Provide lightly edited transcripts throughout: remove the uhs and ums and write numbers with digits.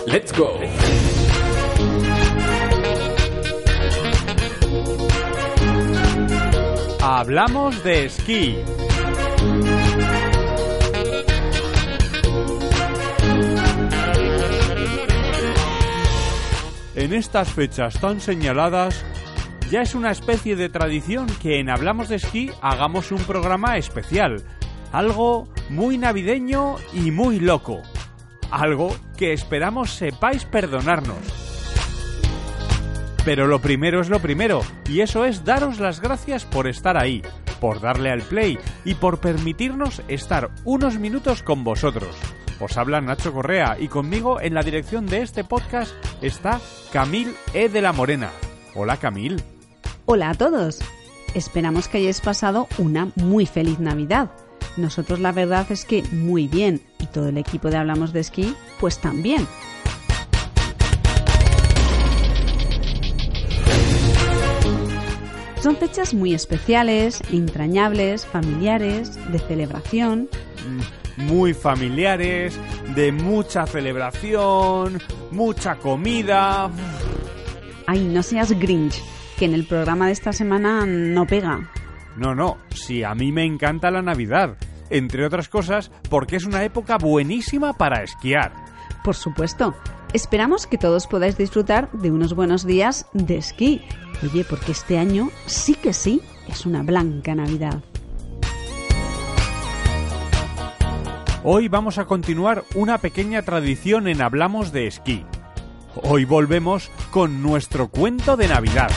¡Let's go! Hablamos de esquí. En estas fechas tan señaladas, ya es una especie de tradición que en Hablamos de Esquí hagamos un programa especial. Algo muy navideño y muy loco. Algo que esperamos sepáis perdonarnos. Pero lo primero es lo primero, y eso es daros las gracias por estar ahí, por darle al play y por permitirnos estar unos minutos con vosotros. Os habla Nacho Correa y conmigo en la dirección de este podcast está Camil E. de la Morena. Hola, Camil. Hola a todos. Esperamos que hayáis pasado una muy feliz Navidad. Nosotros la verdad es que muy bien, y todo el equipo de Hablamos de Esquí pues también. Son fechas muy especiales, entrañables, familiares, de celebración. Muy familiares, de mucha celebración, mucha comida. Ay, no seas Grinch, que en el programa de esta semana no pega. No, sí, a mí me encanta la Navidad, entre otras cosas porque es una época buenísima para esquiar. Por supuesto, esperamos que todos podáis disfrutar de unos buenos días de esquí. Oye, porque este año sí que sí, es una blanca Navidad. Hoy vamos a continuar una pequeña tradición en Hablamos de Esquí. Hoy volvemos con nuestro cuento de Navidad.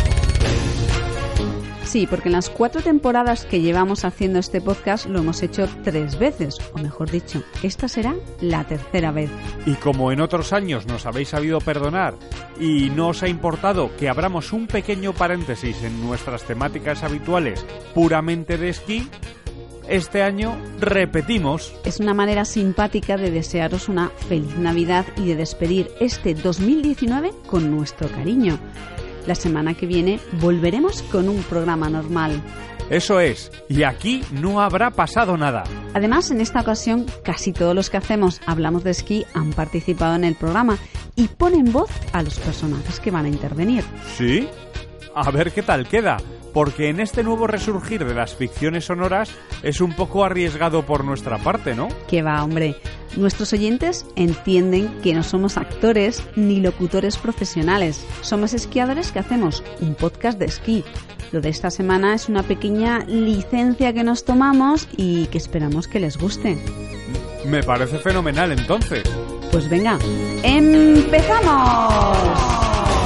Sí, porque en las 4 temporadas que llevamos haciendo este podcast lo hemos hecho 3 veces, o mejor dicho, esta será la tercera vez. Y como en otros años nos habéis sabido perdonar y no os ha importado que abramos un pequeño paréntesis en nuestras temáticas habituales puramente de esquí, este año repetimos. Es una manera simpática de desearos una feliz Navidad y de despedir este 2019 con nuestro cariño. La semana que viene volveremos con un programa normal. Eso es, y aquí no habrá pasado nada. Además, en esta ocasión, casi todos los que hacemos Hablamos de Esquí han participado en el programa y ponen voz a los personajes que van a intervenir. ¿Sí? A ver qué tal queda, porque en este nuevo resurgir de las ficciones sonoras es un poco arriesgado por nuestra parte, ¿no? Que va, hombre. Nuestros oyentes entienden que no somos actores ni locutores profesionales. Somos esquiadores que hacemos un podcast de esquí. Lo de esta semana es una pequeña licencia que nos tomamos y que esperamos que les guste. Me parece fenomenal, entonces. Pues venga, ¡empezamos!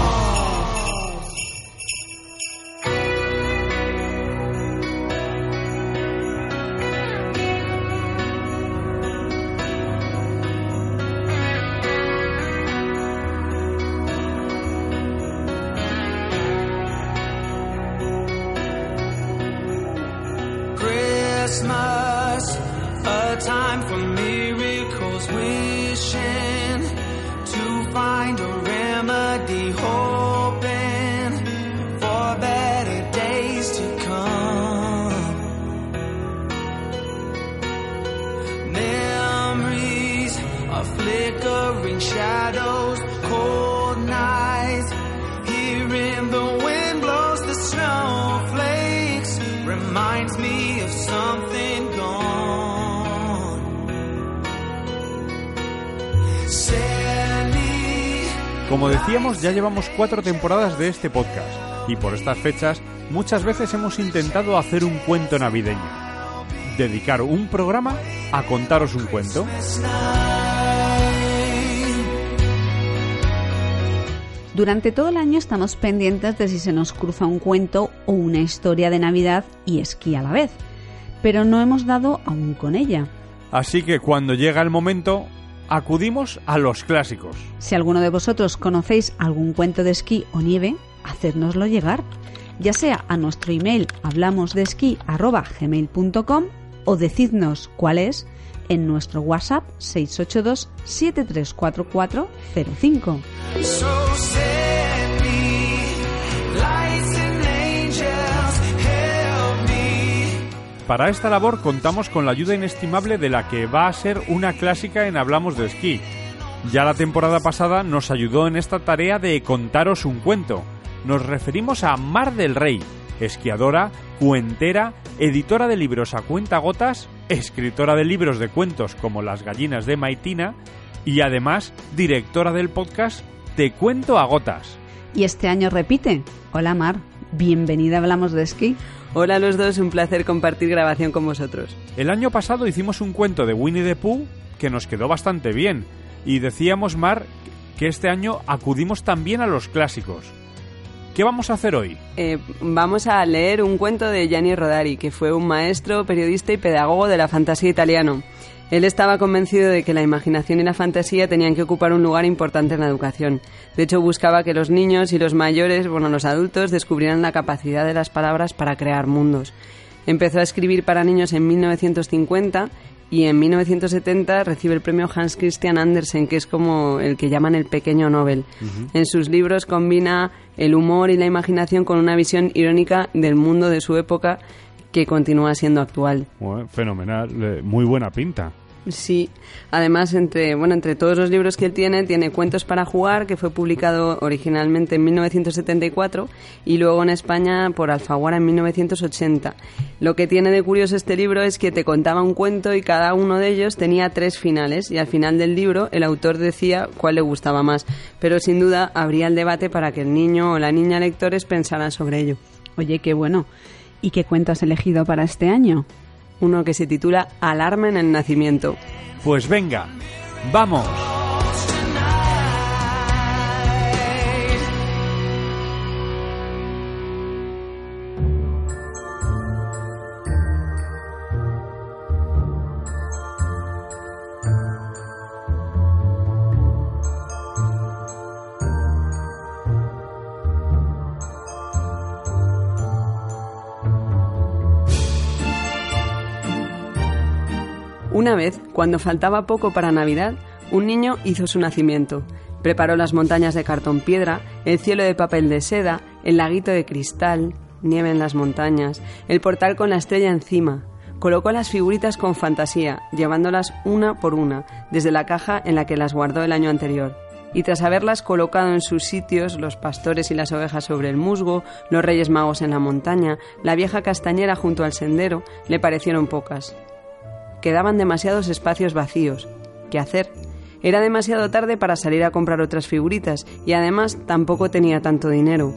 Christmas, a time for miracles, wishing to find a remedy, hoping for better days to come. Memories of flickering shadows, cold nights, hearing the wind blows the snowflakes, reminds me of something gone. Como decíamos, ya llevamos 4 temporadas de este podcast y por estas fechas muchas veces hemos intentado hacer un cuento navideño. Dedicar un programa a contaros un cuento. Durante todo el año estamos pendientes de si se nos cruza un cuento o una historia de Navidad y esquí a la vez, pero no hemos dado aún con ella. Así que cuando llega el momento, acudimos a los clásicos. Si alguno de vosotros conocéis algún cuento de esquí o nieve, hacednoslo llegar, ya sea a nuestro email hablamosdeesquí@gmail.com o decidnos cuál es en nuestro WhatsApp 682 734405. Para esta labor contamos con la ayuda inestimable de la que va a ser una clásica en Hablamos de Esquí. Ya la temporada pasada nos ayudó en esta tarea de contaros un cuento. Nos referimos a Mar del Rey, esquiadora, cuentera, editora de libros a cuentagotas, escritora de libros de cuentos como Las gallinas de Maitina y además directora del podcast Te cuento a gotas. Y este año repite. Hola Mar, bienvenida a Hablamos de Esquí. Hola a los dos, un placer compartir grabación con vosotros. El año pasado hicimos un cuento de Winnie the Pooh que nos quedó bastante bien y decíamos, Mar, que este año acudimos también a los clásicos. ¿Qué vamos a hacer hoy? Vamos a leer un cuento de Gianni Rodari, que fue un maestro, periodista y pedagogo de la fantasía italiano. Él estaba convencido de que la imaginación y la fantasía tenían que ocupar un lugar importante en la educación. De hecho, buscaba que los niños y los mayores, los adultos, descubrieran la capacidad de las palabras para crear mundos. Empezó a escribir para niños en 1950 y en 1970 recibe el premio Hans Christian Andersen, que es como el que llaman el pequeño Nobel. En sus libros combina el humor y la imaginación con una visión irónica del mundo de su época que continúa siendo actual. Bueno, fenomenal, muy buena pinta. Sí, además entre todos los libros que él tiene Cuentos para jugar, que fue publicado originalmente en 1974 y luego en España por Alfaguara en 1980. Lo que tiene de curioso este libro es que te contaba un cuento y cada uno de ellos tenía 3 finales y al final del libro el autor decía cuál le gustaba más, pero sin duda habría el debate para que el niño o la niña lectores pensaran sobre ello. Oye, qué bueno. ¿Y qué cuento has elegido para este año? Uno que se titula Alarma en el nacimiento. Pues venga, ¡vamos! Una vez, cuando faltaba poco para Navidad, un niño hizo su nacimiento. Preparó las montañas de cartón piedra, el cielo de papel de seda, el laguito de cristal, nieve en las montañas, el portal con la estrella encima. Colocó las figuritas con fantasía, llevándolas una por una, desde la caja en la que las guardó el año anterior. Y tras haberlas colocado en sus sitios, los pastores y las ovejas sobre el musgo, los reyes magos en la montaña, la vieja castañera junto al sendero, le parecieron pocas. Quedaban demasiados espacios vacíos. ¿Qué hacer? Era demasiado tarde para salir a comprar otras figuritas y además tampoco tenía tanto dinero.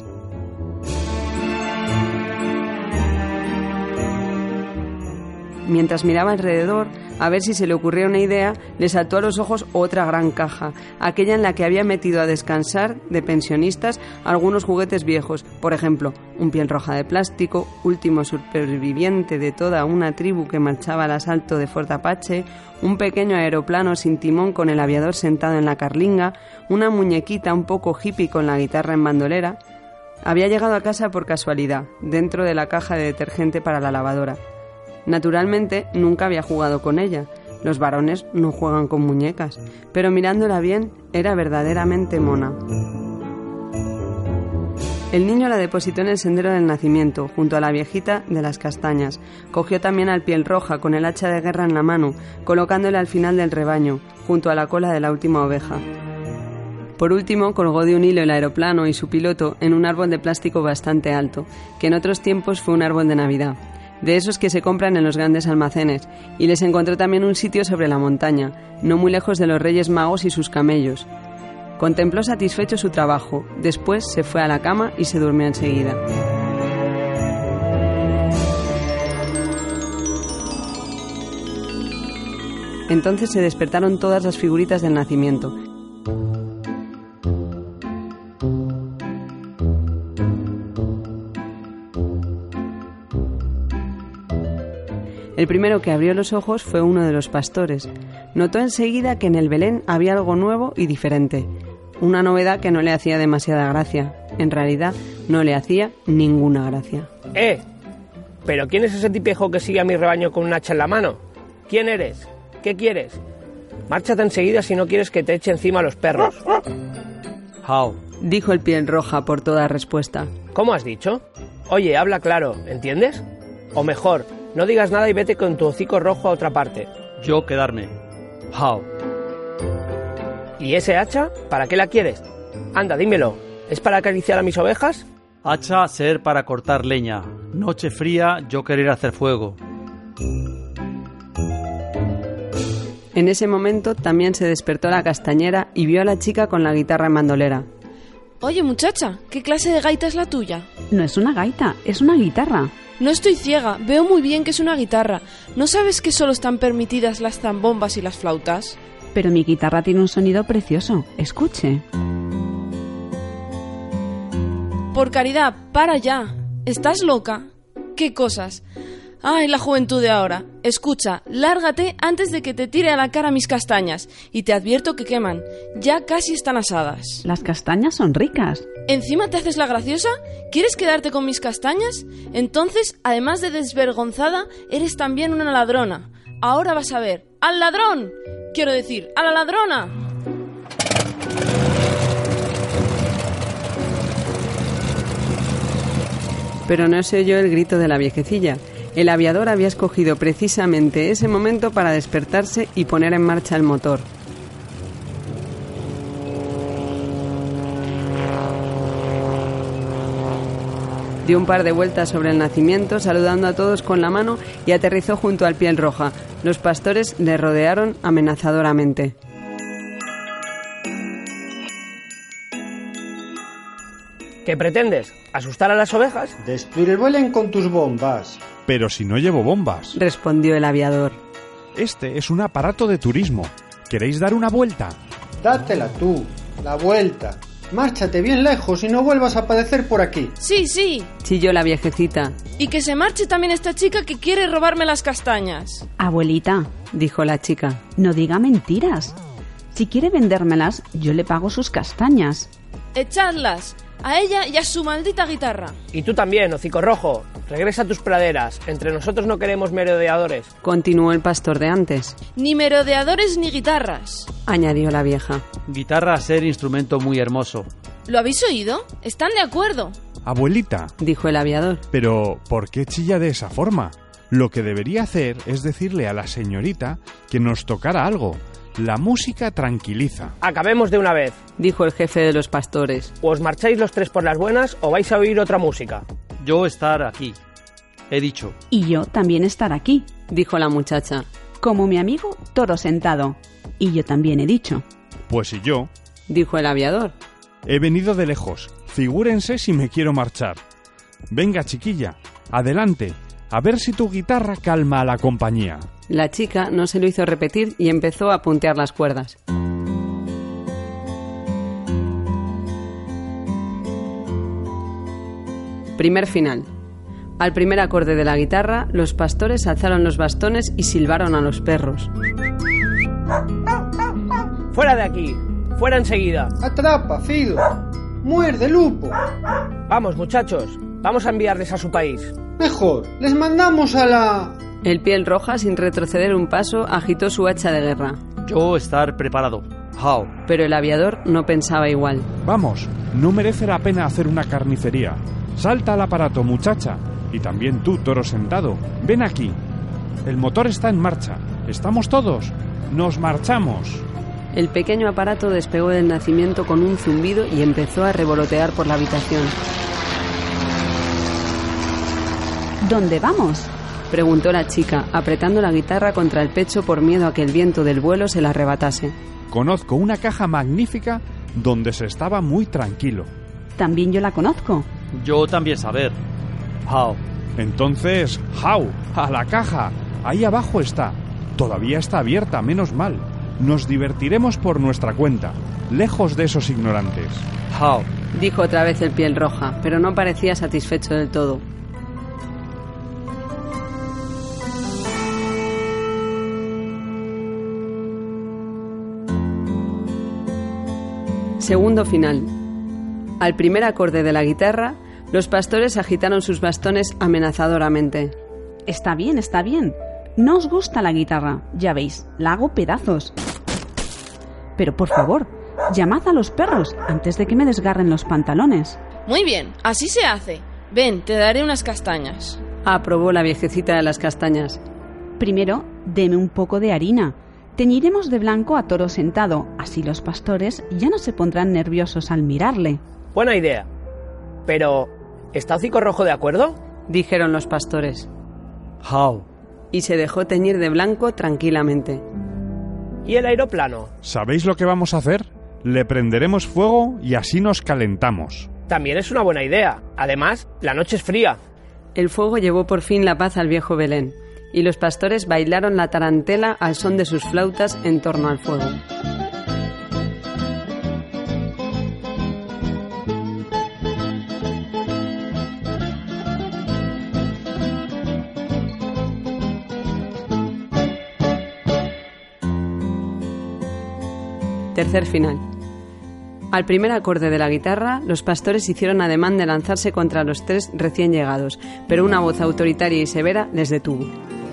Mientras miraba alrededor, a ver si se le ocurría una idea, le saltó a los ojos otra gran caja, aquella en la que había metido a descansar de pensionistas algunos juguetes viejos, por ejemplo, un piel roja de plástico, último superviviente de toda una tribu que marchaba al asalto de Fort Apache, un pequeño aeroplano sin timón con el aviador sentado en la carlinga, una muñequita un poco hippie con la guitarra en bandolera. Había llegado a casa por casualidad, dentro de la caja de detergente para la lavadora. Naturalmente, nunca había jugado con ella. Los varones no juegan con muñecas, pero mirándola bien, era verdaderamente mona. El niño la depositó en el sendero del nacimiento, junto a la viejita de las castañas. Cogió también al piel roja, con el hacha de guerra en la mano, colocándole al final del rebaño, junto a la cola de la última oveja. Por último, colgó de un hilo el aeroplano y su piloto en un árbol de plástico bastante alto, que en otros tiempos fue un árbol de Navidad, de esos que se compran en los grandes almacenes, y les encontró también un sitio sobre la montaña, no muy lejos de los Reyes Magos y sus camellos. Contempló satisfecho su trabajo, después se fue a la cama y se durmió enseguida. Entonces se despertaron todas las figuritas del nacimiento. El primero que abrió los ojos fue uno de los pastores. Notó enseguida que en el Belén había algo nuevo y diferente. Una novedad que no le hacía demasiada gracia. En realidad, no le hacía ninguna gracia. ¿Pero quién es ese tipejo que sigue a mi rebaño con un hacha en la mano? ¿Quién eres? ¿Qué quieres? Márchate enseguida si no quieres que te eche encima a los perros. How, dijo el piel roja por toda respuesta. ¿Cómo has dicho? Oye, habla claro, ¿entiendes? O mejor, no digas nada y vete con tu hocico rojo a otra parte. Yo quedarme. How. ¿Y ese hacha? ¿Para qué la quieres? Anda, dímelo. ¿Es para acariciar a mis ovejas? Hacha ser para cortar leña. Noche fría, yo querer hacer fuego. En ese momento también se despertó la castañera y vio a la chica con la guitarra en bandolera. Oye, muchacha, ¿qué clase de gaita es la tuya? No es una gaita, es una guitarra. No estoy ciega, veo muy bien que es una guitarra. ¿No sabes que solo están permitidas las zambombas y las flautas? Pero mi guitarra tiene un sonido precioso. Escuche. Por caridad, para ya. ¿Estás loca? ¿Qué cosas? Ay, la juventud de ahora. Escucha, lárgate antes de que te tire a la cara mis castañas. Y te advierto que queman. Ya casi están asadas. Las castañas son ricas. ¿Encima te haces la graciosa? ¿Quieres quedarte con mis castañas? Entonces, además de desvergonzada, eres también una ladrona. Ahora vas a ver. ¡Al ladrón! Quiero decir, ¡a la ladrona! Pero no se oyó el grito de la viejecilla. El aviador había escogido precisamente ese momento para despertarse y poner en marcha el motor. Dio un par de vueltas sobre el nacimiento, saludando a todos con la mano, y aterrizó junto al Piel Roja. Los pastores le rodearon amenazadoramente. ¿Qué pretendes? ¿Asustar a las ovejas? Destruir el Belén con tus bombas. Pero si no llevo bombas. Respondió el aviador. Este es un aparato de turismo. ¿Queréis dar una vuelta? Dátela tú, la vuelta. Márchate bien lejos y no vuelvas a aparecer por aquí. Sí, sí. Chilló la viejecita. Y que se marche también esta chica que quiere robarme las castañas. Abuelita, Dijo la chica. no diga mentiras. Si quiere vendérmelas, yo le pago sus castañas. Echadlas. A ella y a su maldita guitarra. Y tú también, hocico rojo. Regresa a tus praderas. Entre nosotros no queremos merodeadores. Continuó el pastor de antes. Ni merodeadores ni guitarras. Añadió la vieja. Guitarra ser instrumento muy hermoso. ¿Lo habéis oído? ¿Están de acuerdo? Abuelita, Dijo el aviador. pero ¿por qué chilla de esa forma? Lo que debería hacer es decirle a la señorita que nos tocara algo. La música tranquiliza. Acabemos de una vez. Dijo el jefe de los pastores. O os marcháis los tres por las buenas o vais a oír otra música. Yo estar aquí. He dicho. Y yo también estar aquí. Dijo la muchacha. Como mi amigo, toro sentado. Y yo también he dicho. Pues y yo. Dijo el aviador. He venido de lejos. Figúrense si me quiero marchar. Venga, chiquilla, adelante. A ver si tu guitarra calma a la compañía. La chica no se lo hizo repetir y empezó a puntear las cuerdas. Primer final. Al primer acorde de la guitarra, los pastores alzaron los bastones y silbaron a los perros. ¡Fuera de aquí! ¡Fuera enseguida! Atrapa, Fido. Muerde, Lupo. Vamos, muchachos. Vamos a enviarles a su país. Mejor, les mandamos a la... El Piel Roja, sin retroceder un paso, agitó su hacha de guerra. Yo estar preparado. How. Pero el aviador no pensaba igual. Vamos, no merece la pena hacer una carnicería. Salta al aparato, muchacha. Y también tú, toro sentado. Ven aquí. El motor está en marcha. ¿Estamos todos? ¡Nos marchamos! El pequeño aparato despegó del nacimiento con un zumbido y empezó a revolotear por la habitación. ¿Dónde vamos? Preguntó la chica, apretando la guitarra contra el pecho por miedo a que el viento del vuelo se la arrebatase. Conozco una caja magnífica donde se estaba muy tranquilo. También yo la conozco. Yo también saber. How. Entonces, ¡how! ¡A la caja! Ahí abajo está. Todavía está abierta, menos mal. Nos divertiremos por nuestra cuenta, lejos de esos ignorantes. How. Dijo otra vez el Piel Roja, pero no parecía satisfecho del todo. Segundo final. Al primer acorde de la guitarra, los pastores agitaron sus bastones amenazadoramente. Está bien, está bien. No os gusta la guitarra, ya veis, la hago pedazos. Pero por favor, llamad a los perros antes de que me desgarren los pantalones. Muy bien, así se hace. Ven, te daré unas castañas. Aprobó la viejecita de las castañas. Primero, deme un poco de harina. Teñiremos de blanco a Toro Sentado, así los pastores ya no se pondrán nerviosos al mirarle. Buena idea. Pero, ¿está Hocico Rojo de acuerdo? Dijeron los pastores. How. Y se dejó teñir de blanco tranquilamente. ¿Y el aeroplano? ¿Sabéis lo que vamos a hacer? Le prenderemos fuego y así nos calentamos. También es una buena idea. Además, la noche es fría. El fuego llevó por fin la paz al viejo Belén, y los pastores bailaron la tarantela al son de sus flautas en torno al fuego. Tercer final. Al primer acorde de la guitarra, los pastores hicieron ademán de lanzarse contra los tres recién llegados, pero una voz autoritaria y severa les detuvo.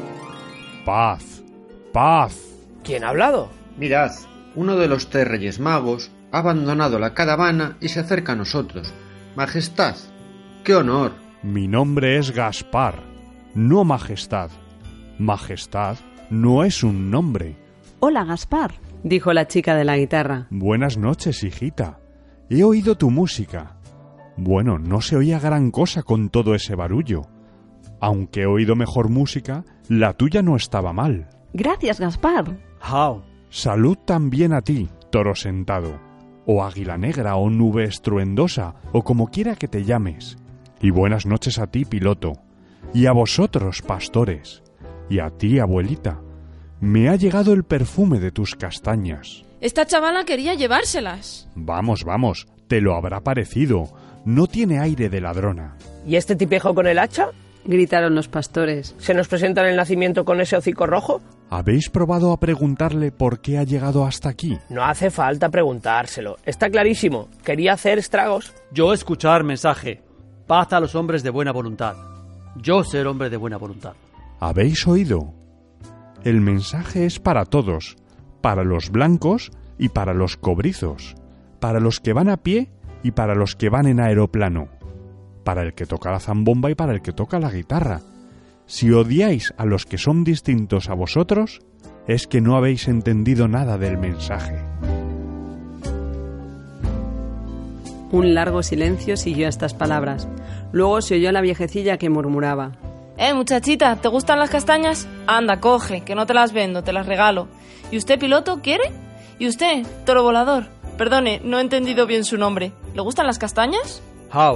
¡Paz! ¡Paz! ¿Quién ha hablado? Mirad, uno de los 3 Reyes Magos ha abandonado la caravana y se acerca a nosotros. Majestad, ¡qué honor! Mi nombre es Gaspar, no Majestad. Majestad no es un nombre. Hola, Gaspar, dijo la chica de la guitarra. Buenas noches, hijita. He oído tu música. Bueno, no se oía gran cosa con todo ese barullo. Aunque he oído mejor música, la tuya no estaba mal. Gracias, Gaspar. How. Salud también a ti, Toro Sentado, o Águila Negra, o Nube Estruendosa, o como quiera que te llames. Y buenas noches a ti, Piloto, y a vosotros, pastores, y a ti, abuelita. Me ha llegado el perfume de tus castañas. Esta chavala quería llevárselas. Vamos, vamos, te lo habrá parecido. No tiene aire de ladrona. ¿Y este tipejo con el hacha? Gritaron los pastores. ¿Se nos presenta en el nacimiento con ese hocico rojo? ¿Habéis probado a preguntarle por qué ha llegado hasta aquí? No hace falta preguntárselo. Está clarísimo. Quería hacer estragos. Yo escuchar mensaje. Paz a los hombres de buena voluntad. Yo ser hombre de buena voluntad. ¿Habéis oído? El mensaje es para todos, para los blancos y para los cobrizos, para los que van a pie y para los que van en aeroplano, para el que toca la zambomba y para el que toca la guitarra. Si odiáis a los que son distintos a vosotros, es que no habéis entendido nada del mensaje. Un largo silencio siguió a estas palabras. Luego se oyó a la viejecilla que murmuraba. Muchachita, ¿te gustan las castañas? Anda, coge, que no te las vendo, te las regalo. ¿Y usted, piloto, quiere? ¿Y usted, toro volador? Perdone, no he entendido bien su nombre. ¿Le gustan las castañas? How.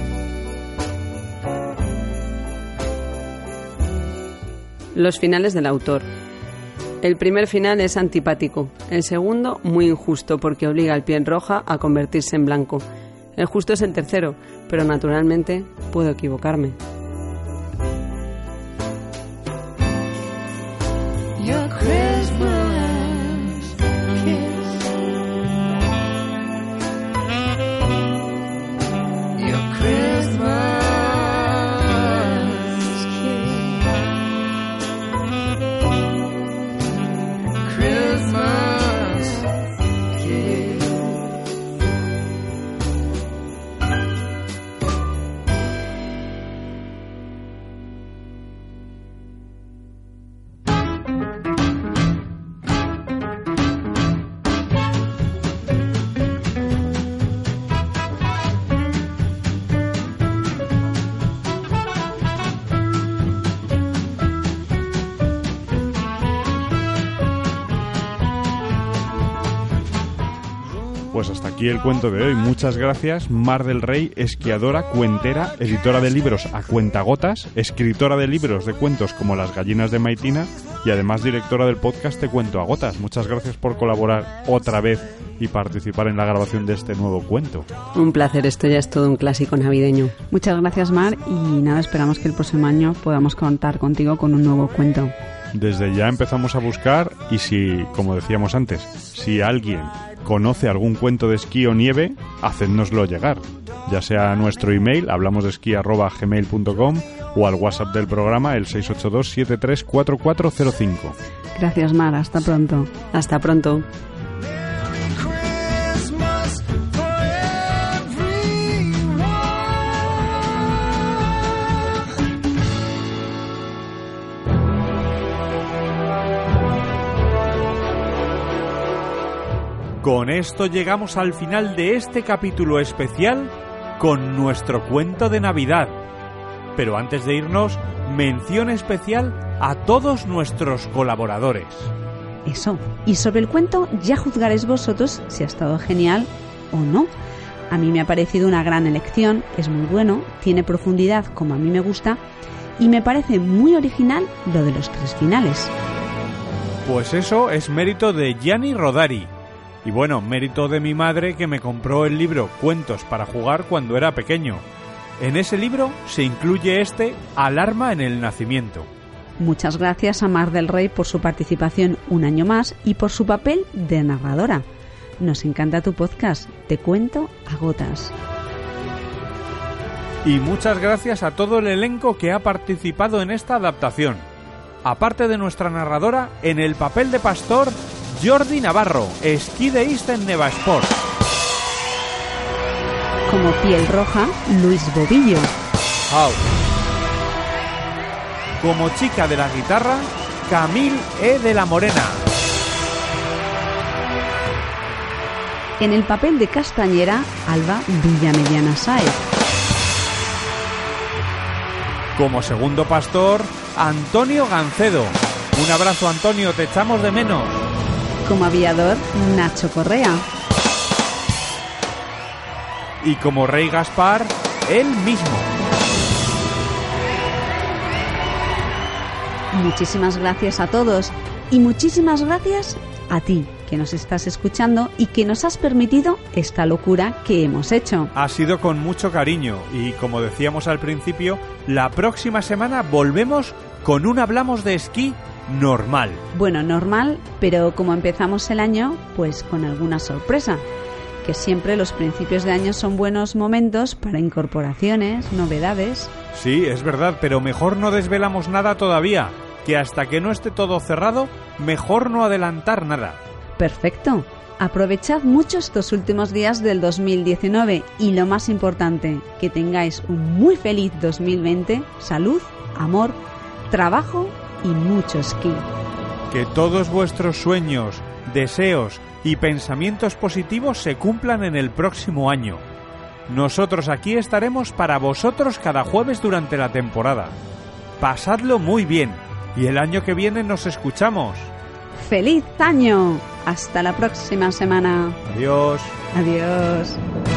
Los finales del autor. El primer final es antipático, el segundo muy injusto porque obliga al piel roja a convertirse en blanco. El justo es el tercero, pero naturalmente puedo equivocarme. Your Christmas kiss. Your Christmas kiss. Christmas kiss. Pues hasta aquí el cuento de hoy. Muchas gracias, Mar del Rey, esquiadora, cuentera, editora de libros a cuentagotas, escritora de libros de cuentos como Las gallinas de Maitina y además directora del podcast Te Cuento a Gotas. Muchas gracias por colaborar otra vez y participar en la grabación de este nuevo cuento. Un placer, esto ya es todo un clásico navideño. Muchas gracias, Mar, y nada, esperamos que el próximo año podamos contar contigo con un nuevo cuento. Desde ya empezamos a buscar y si, como decíamos antes, si alguien conoce algún cuento de esquí o nieve, hacednoslo llegar, ya sea a nuestro email hablamosdeesquí@gmail.com o al WhatsApp del programa el 682-734405. Gracias, Mar, hasta pronto. Hasta pronto. Con esto llegamos al final de este capítulo especial con nuestro cuento de Navidad. Pero antes de irnos, mención especial a todos nuestros colaboradores. Eso. Y sobre el cuento ya juzgaréis vosotros si ha estado genial o no. A mí me ha parecido una gran elección, es muy bueno, tiene profundidad como a mí me gusta y me parece muy original lo de los 3 finales. Pues eso es mérito de Gianni Rodari. Y bueno, mérito de mi madre que me compró el libro Cuentos para jugar cuando era pequeño. En ese libro se incluye este Alarma en el nacimiento. Muchas gracias a Mar del Rey por su participación un año más y por su papel de narradora. Nos encanta tu podcast, Te cuento a gotas. Y muchas gracias a todo el elenco que ha participado en esta adaptación. Aparte de nuestra narradora, en el papel de pastor, Jordi Navarro, esquideísta en Nevasport. Como piel roja, Luis Bobillo. Como chica de la guitarra, Camille E. de la Morena. En el papel de castañera, Alba Villamediana Sáez. Como segundo pastor, Antonio Gancedo. Un abrazo, Antonio, te echamos de menos. Como aviador, Nacho Correa. Y como rey Gaspar, él mismo. Muchísimas gracias a todos y muchísimas gracias a ti que nos estás escuchando y que nos has permitido esta locura que hemos hecho. Ha sido con mucho cariño y como decíamos al principio, la próxima semana volvemos con un Hablamos de Esquí normal. Bueno, normal, pero como empezamos el año, pues con alguna sorpresa. Que siempre los principios de año son buenos momentos para incorporaciones, novedades. Sí, es verdad, pero mejor no desvelamos nada todavía, que hasta que no esté todo cerrado, mejor no adelantar nada. Perfecto. Aprovechad mucho estos últimos días del 2019 y lo más importante, que tengáis un muy feliz 2020, salud, amor, trabajo y mucho esquí. Que todos vuestros sueños, deseos y pensamientos positivos se cumplan en el próximo año. Nosotros aquí estaremos para vosotros cada jueves durante la temporada. Pasadlo muy bien y el año que viene nos escuchamos. ¡Feliz año! Hasta la próxima semana. Adiós. Adiós.